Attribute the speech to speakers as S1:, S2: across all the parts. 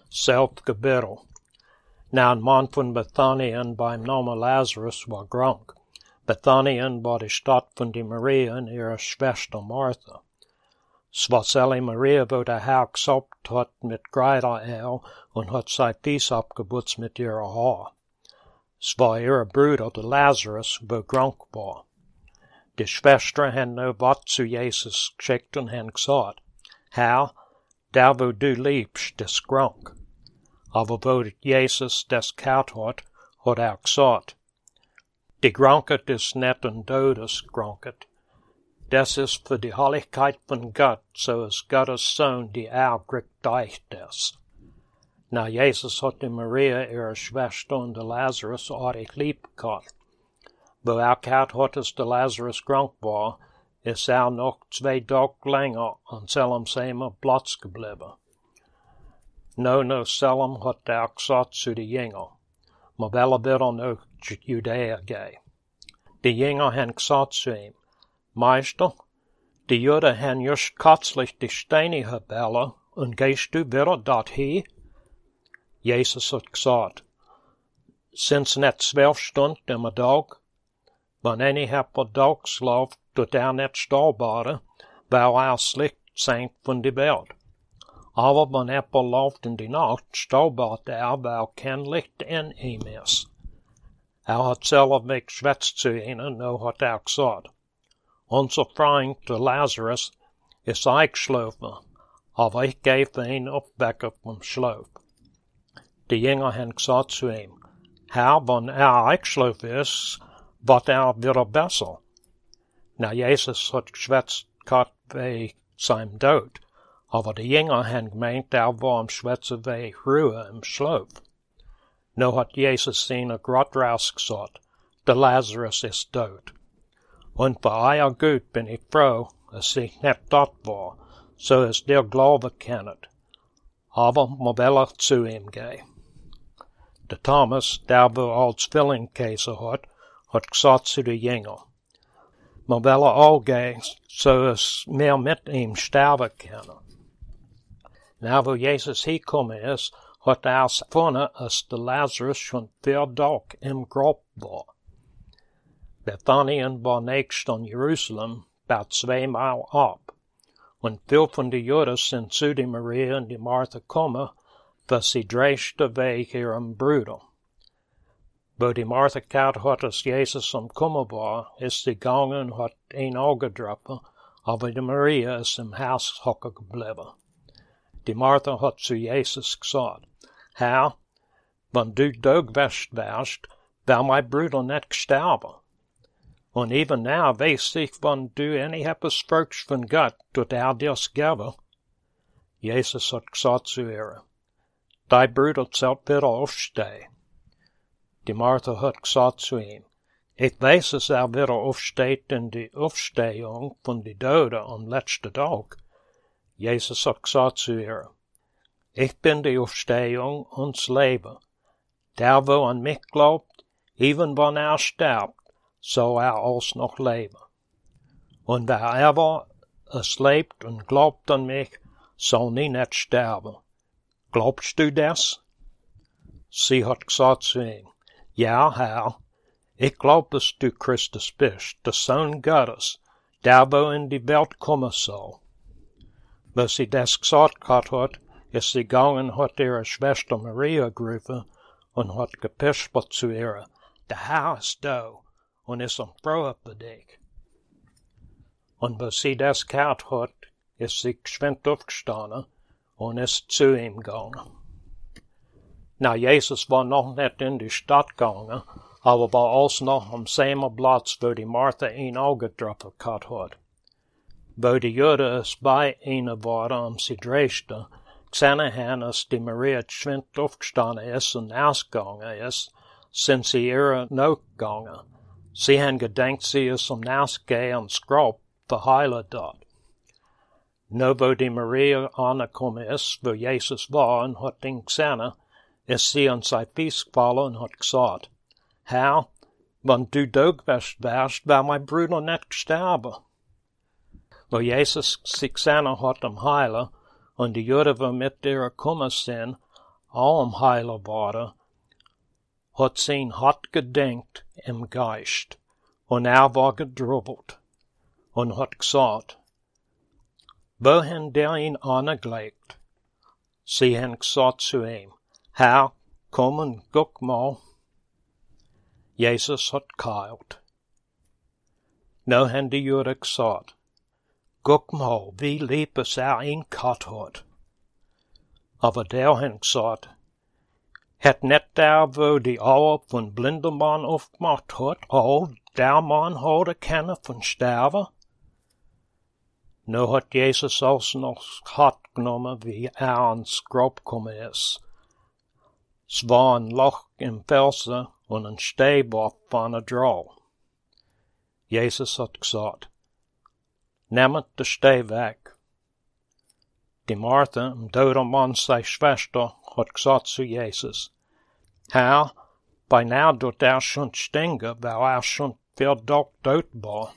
S1: self gebirrel. Now een man van Bethanien beim Namen Lazarus war krank. Bethanien war die Stadt von die Maria und ihrer Schwester Martha. Es war Sally Maria, wo der Herr gesaugt hat mit Kräuteröl und hat sein Fies abgeputzt mit ihrer Haar. Es war ihre Bruder, der Lazarus, wo krank war. Die Schwester haben noch was zu Jesus geschickt und haben gesagt, Herr, der wo du liebst, ist krank. Aber wo Jesus das gehört hat gesagt, die Krankheit ist nicht ein Todeskrankheit. Das ist für die Heiligkeit von Gott, so ist Gottes Sohn, die kriegt euch das. Na, Jesus hat die Maria, ihre Schwester, und der Lazarus artig lieb gehabt. Wo gehört hat, dass der Lazarus krank war, ist noch 2 Tage länger an seinem Platz geblieben. No Salem hat gesagt zu den Jüngern, maar wel wieder nach Judäa gehen. Die Jünger haben gesagt zu ihm, Meister, die Juden haben just kürzlich die Steine gebellen und gehst du wieder dorthin? Jesus hat gesagt, sind's nicht 12 Stunden im Tag? Wenn einer per Tag schläft, tut nicht stillbaren, weil slecht zijn von der Welt. Aber wenn läuft in die Nacht, stillbart weil kein Licht in ihm ist. Hat selber geschwätzt zu ihnen, no hat gesagt, unser Freund, der Lazarus, ist eingeschlafen, aber ich gebe ihn Aufwecker vom Schlaf. Die Jünger haben gesagt zu ihm, Herr, wenn eingeschlafen ist, wird wieder besser. Na, Jesus hat geschwätzt wegen seinem Tod, aber die Jünger haben gemeint, war am Schwätzen wegen Ruhe im Schlaf. No hat Jesus ihnen grad raus gesagt, der Lazarus ist tot. Und für euer Gut bin ich froh, dass ich nicht dort war, so es der Glaube kennet. Aber man will zu ihm gehen. Der Thomas, der wo als Zwillingkäse hat gesagt zu den Jüngern, man will all gehen, so es mehr mit ihm sterben können. Na, wo Jesus gekommen ist, hat gefunden, dass der Lazarus schon 4 Tage im Grab war. Bethanien war nächst an Jerusalem, about 2 Meilen ab. Und viel von den Juden sind zu die Maria und die Martha gekommen, was sie dreiste wegen ihrem Bruder. Wo die Martha gehört hat, dass Jesus am Kommen war, ist sie gegangen und hat ein Auge getroffen, aber die Maria ist im Haus hocken geblieben. Die Martha hat zu Jesus gesagt, Herr, wenn du geweest wärst, wär mein Bruder nicht gestorben. Und even now weiß ich, wenn du etwas fragst von Gott, tut dir's geben. Jesus hat gesagt zu ihr, dein Bruder zählt wieder aufstehen. Die Martha hat gesagt zu ihm, ich weiß, dass wieder aufsteht in die Aufstehung von die Toten am letzten Tag. Jesus hat gesagt zu ihr, ich bin die Aufstehung und das Leben. Der, wo an mich glaubt, even wenn stirbt, soll als noch leben. Und wer aber es lebt und glaubt an mich, soll nie nicht sterben. Glaubst du das? Sie hat gesagt zu ihm, ja, Herr, ich glaub, dass du Christus bist, der Sohn Gottes, der wo in die Welt kommen soll. Als sie das gesagt hat, ist sie gegangen, hat ihre Schwester Maria gerufen und hat gepispert zu ihr, der Herr ist da und ist am Frohe für dich. Und als sie das gehört hat, ist sie geschwind aufgestanden und ist zu ihm gegangen. Na, Jesus war noch nicht in die Stadt gegangen, aber war alles noch am selben Platz, wo die Martha ihn Auge getroffen hat. Wo die Juden es bei ihnen waren, sie dreiste, gesehen haben, dass die Maria geschwind aufgestanden ist und ausgegangen ist, sind sie ihr nachgegangen. Sie haben gedacht, sie ist Ausgehen ins Grab verheilen dort. Nur wo die Maria angekommen ist, wo Jesus war und hat ihn gesehen, ist sie an sein Fuß gefallen und hat gesagt, Herr, wenn du geweest wärst, wär mein Bruder nicht gestorben. Wo Jesus sich gesehen hat am Heilen und die Juden, die mit ihr gekommen sind, Allem heile worden, hat sein hart gedenkt im Geist, und war gedrubbelt, und hat gesagt, wohin der ihn angelegt? Sie haben gesagt zu ihm, Herr, komm und guck mal. Jesus hat geheilt. Nou haben die Juden gesagt, guck mal, wie lieb es ihn gehabt hat. Aber der hat gesagt, het net der, wo die Augen von Blindemann aufgemacht hat, der Mann hatte keine von sterven? Nu hat Jesus auch noch hart genommen, wie ans Grab gekommen ist. Es war ein Loch im Felsen und ein Steinblock von der Drau. Jesus hat gesagt, nehmt den Stein weg. Die Martha, ein toter Mann, seine Schwester, hat gesagt zu Jesus, Herr, beinahe dort schon stehen, weil schon viel tot war.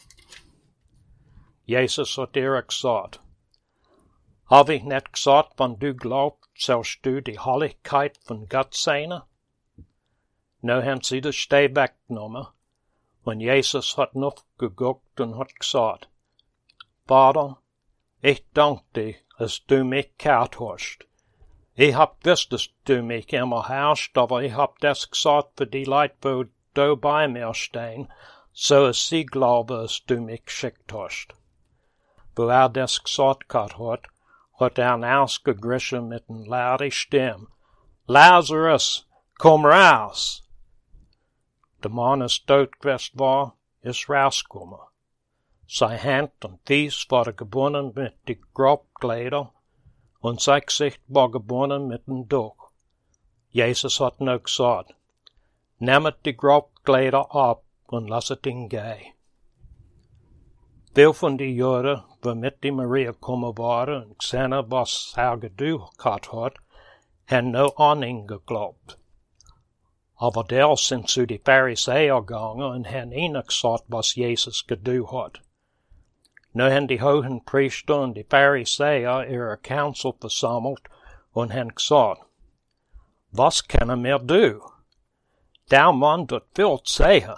S1: Jesus hat ihr gesagt, hab ich nicht gesagt, wenn du glaubst, sollst du die Heiligkeit von Gott sehen? Nu haben sie den Stein weggenommen, und Jesus hat noch geguckt und hat gesagt, Vater, ich danke dir, dass du mich geehrt hast. Ich hab gewusst, dass du mich immer herrschst, aber ich hab das gesagt für die Leute, wo du bei mir stehen, so dass sie glauben, dass du mich geschickt hast. Wo das gesagt hat, hat ausgegriffen mit einer lauten Stimme, Lazarus, komm raus! Der Mann, das tot gewesen war, ist rausgekommen. Sein Hand und Fies waren gebunden mit die Grabkleider und sein Gesicht war gebunden mit dem Tuch. Jesus hat nur gesagt, nehmt die Grabkleider ab und lasset ihn gehen. Veel von die Juden, die mit die Maria gekommen waren und gesehen, was er gedacht hat, haben nur an ihn geglaubt. Aber der sind zu die Pharisäer gegangen und haben ihnen gesagt, was Jesus gedacht hat. Nu haben die hohen Priester und die Pharisäer ihre Council versammelt und haben gesagt, was können wir tun? Der Mann tut viel sehen.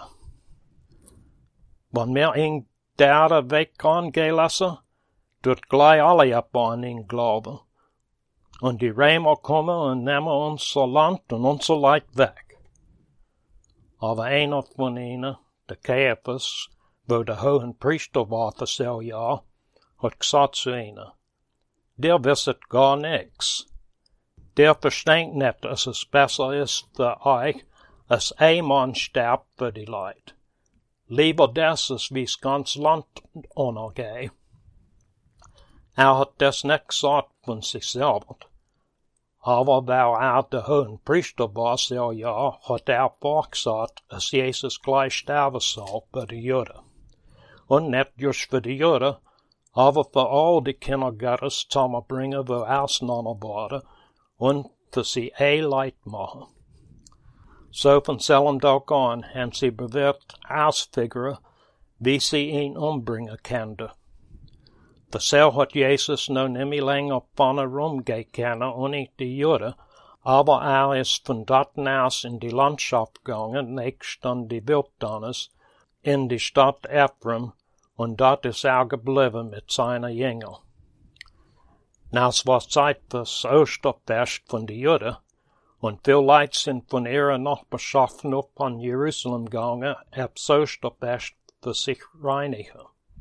S1: Wenn wir ihn der Weg angehen lassen, tut gleich alle ab an ihn glauben. Und die Römer kommen und nehmen unser Land und unser Leid weg. Aber einer von ihnen, der Caiaphas, wo der hohen Priester war für so Jahr, hat gesagt zu ihnen, der wisset gar nichts. Der versteht nicht, dass es besser ist für euch, als ein Mann sterbt für die Leute. Lieber das, als wie's ganz Land untergeht. Er hat das nicht gesagt von sich selber. Aber weil der hohen Priester war so Jahr, hat vorgesagt, dass Jesus gleich sterben soll für die Juden. Und nicht just für die Juden, aber für all die Kinder Gottes zusammenbringen, wo auseinander waren, und für sie Leid machen. So von selben Tag an haben sie bewährt ausfiguren, wie sie ihn umbringen könnten. Versel hat Jesus noch nicht mehr länger von herumgehen können, ohne die Juden, aber er ist von dort aus in die Landschaft gegangen, nächst an die Wildnis, in die Stadt Ephraim, und dort ist er geblieben mit seinen Jüngern. Na, es war Zeit fürs Osterfest von den Juden, und viele Leute sind von ihrer Nachbarschaft auf an Jerusalem gegangen, aufs Osterfest für sich reinigen.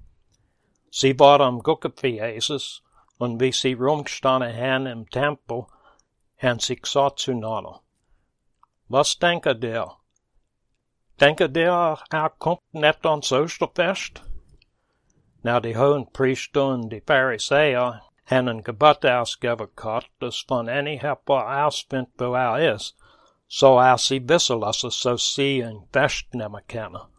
S1: Sie waren am Gucken für Jesus, und wie sie rumgestanden haben im Tempel, haben sie gesagt zueinander, was denkt ihr? Denkt ihr, kommt nicht ans Osterfest? Na, die hohen Priester und die Pharisäer haben ein Gebot ausgegeben gehabt, dass von any jemand ausfindet, wo ist, so sie wissen lassen, so sie ein Fest nehmen können.